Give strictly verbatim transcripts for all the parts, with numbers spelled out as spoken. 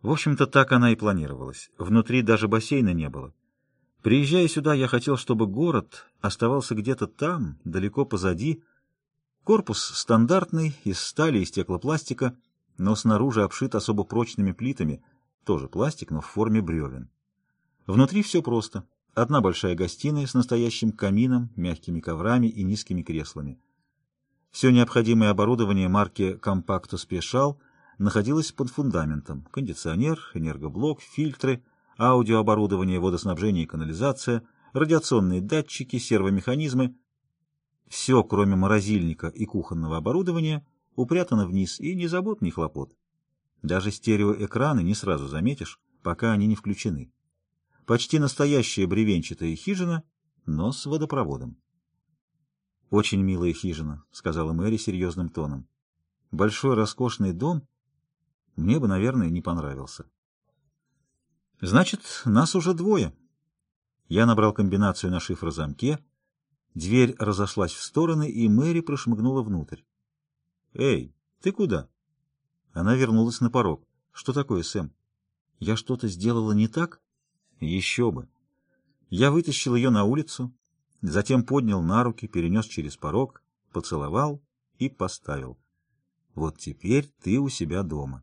В общем-то, так она и планировалась. Внутри даже бассейна не было. Приезжая сюда, я хотел, чтобы город оставался где-то там, далеко позади. Корпус стандартный, из стали и стеклопластика, но снаружи обшит особо прочными плитами, тоже пластик, но в форме бревен. Внутри все просто. Одна большая гостиная с настоящим камином, мягкими коврами и низкими креслами. Все необходимое оборудование марки Compacto Special находилось под фундаментом. Кондиционер, энергоблок, фильтры, аудиооборудование, водоснабжение и канализация, радиационные датчики, сервомеханизмы. Все, кроме морозильника и кухонного оборудования, упрятано вниз, и ни забот, ни хлопот. Даже стереоэкраны не сразу заметишь, пока они не включены. Почти настоящая бревенчатая хижина, но с водопроводом. «Очень милая хижина», — сказала Мэри серьезным тоном. «Большой роскошный дом мне бы, наверное, не понравился». «Значит, нас уже двое». Я набрал комбинацию на шифрозамке, дверь разошлась в стороны, и Мэри прошмыгнула внутрь. «Эй, ты куда?» Она вернулась на порог. «Что такое, Сэм? Я что-то сделала не так?» «Еще бы!» Я вытащил ее на улицу, затем поднял на руки, перенес через порог, поцеловал и поставил. «Вот теперь ты у себя дома».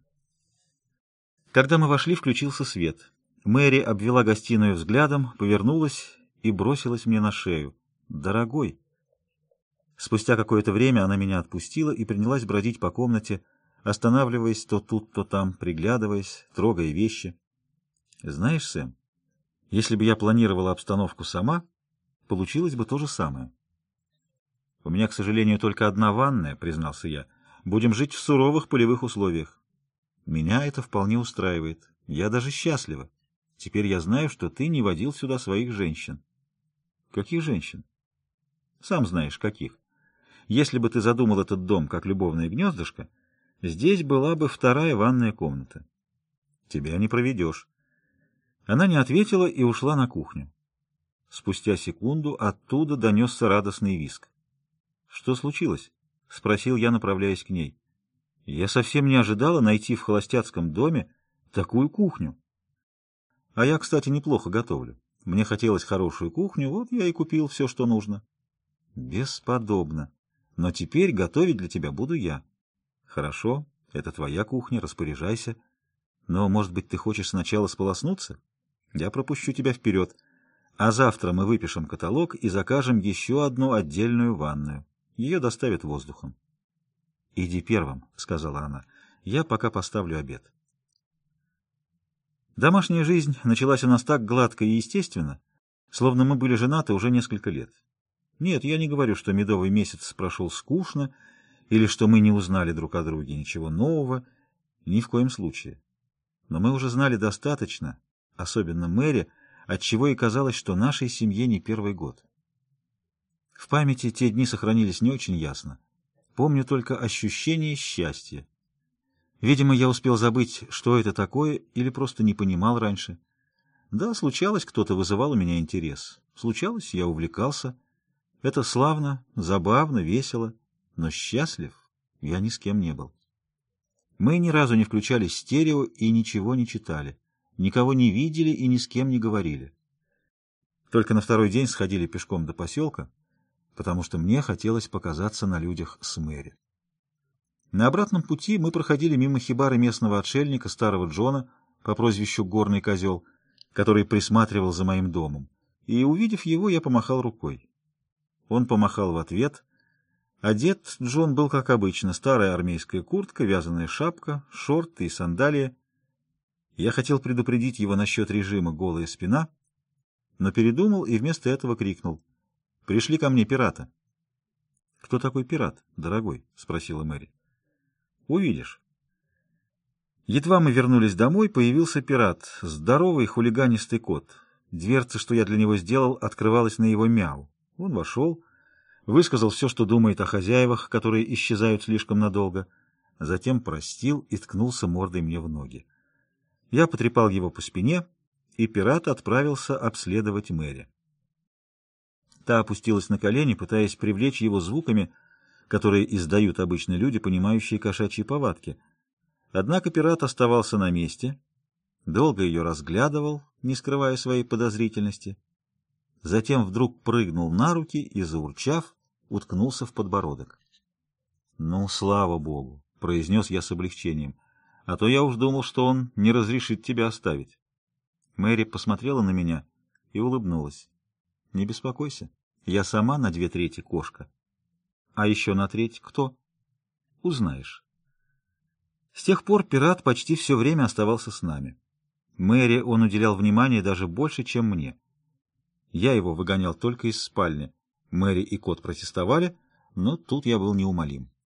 Когда мы вошли, включился свет. Мэри обвела гостиную взглядом, повернулась и бросилась мне на шею. «Дорогой!» Спустя какое-то время она меня отпустила и принялась бродить по комнате, останавливаясь то тут, то там, приглядываясь, трогая вещи. «Знаешь, Сэм, если бы я планировала обстановку сама, получилось бы то же самое». «У меня, к сожалению, только одна ванная», — признался я. «Будем жить в суровых полевых условиях». «Меня это вполне устраивает. Я даже счастлива. Теперь я знаю, что ты не водил сюда своих женщин». «Каких женщин?» «Сам знаешь, каких. Если бы ты задумал этот дом как любовное гнездышко, здесь была бы вторая ванная комната. Тебя не проведешь». Она не ответила и ушла на кухню. Спустя секунду оттуда донесся радостный визг. «Что случилось?» — спросил я, направляясь к ней. Я совсем не ожидала найти в холостяцком доме такую кухню. А я, кстати, неплохо готовлю. Мне хотелось хорошую кухню, вот я и купил все, что нужно. Бесподобно. Но теперь готовить для тебя буду я. Хорошо, это твоя кухня, распоряжайся. Но, может быть, ты хочешь сначала сполоснуться? Я пропущу тебя вперед. А завтра мы выпишем каталог и закажем еще одну отдельную ванную. Ее доставят воздухом. — Иди первым, — сказала она. — Я пока поставлю обед. Домашняя жизнь началась у нас так гладко и естественно, словно мы были женаты уже несколько лет. Нет, я не говорю, что медовый месяц прошел скучно, или что мы не узнали друг о друге ничего нового, ни в коем случае. Но мы уже знали достаточно, особенно Мэри, отчего и казалось, что нашей семье не первый год. В памяти те дни сохранились не очень ясно. Помню только ощущение счастья. Видимо, я успел забыть, что это такое, или просто не понимал раньше. Да, случалось, кто-то вызывал у меня интерес. Случалось, я увлекался. Это славно, забавно, весело, но счастлив я ни с кем не был. Мы ни разу не включали стерео и ничего не читали, никого не видели и ни с кем не говорили. Только на второй день сходили пешком до поселка, потому что мне хотелось показаться на людях с Мэри. На обратном пути мы проходили мимо хибары местного отшельника, старого Джона, по прозвищу Горный Козел, который присматривал за моим домом, и, увидев его, я помахал рукой. Он помахал в ответ. Одет Джон был, как обычно, старая армейская куртка, вязаная шапка, шорты и сандалии. Я хотел предупредить его насчет режима «голая спина», но передумал и вместо этого крикнул: «Пришли ко мне пираты». «Кто такой пират, дорогой?» — спросила Мэри. «Увидишь». Едва мы вернулись домой, появился пират, здоровый хулиганистый кот. Дверца, что я для него сделал, открывалась на его мяу. Он вошел, высказал все, что думает о хозяевах, которые исчезают слишком надолго, затем простил и ткнулся мордой мне в ноги. Я потрепал его по спине, и пират отправился обследовать Мэри. Та опустилась на колени, пытаясь привлечь его звуками, которые издают обычные люди, понимающие кошачьи повадки. Однако пират оставался на месте Долго ее разглядывал, не скрывая своей подозрительности. Затем вдруг прыгнул на руки и, заурчав, уткнулся в подбородок. — Ну, слава богу! — произнес я с облегчением. — А то я уж думал, что он не разрешит тебя оставить. Мэри посмотрела на меня и улыбнулась. — Не беспокойся, я сама на две трети кошка. — А еще на треть кто? — Узнаешь. С тех пор пират почти все время оставался с нами. Мэри он уделял внимание даже больше, чем мне. Я его выгонял только из спальни. Мэри и кот протестовали, но тут я был неумолим.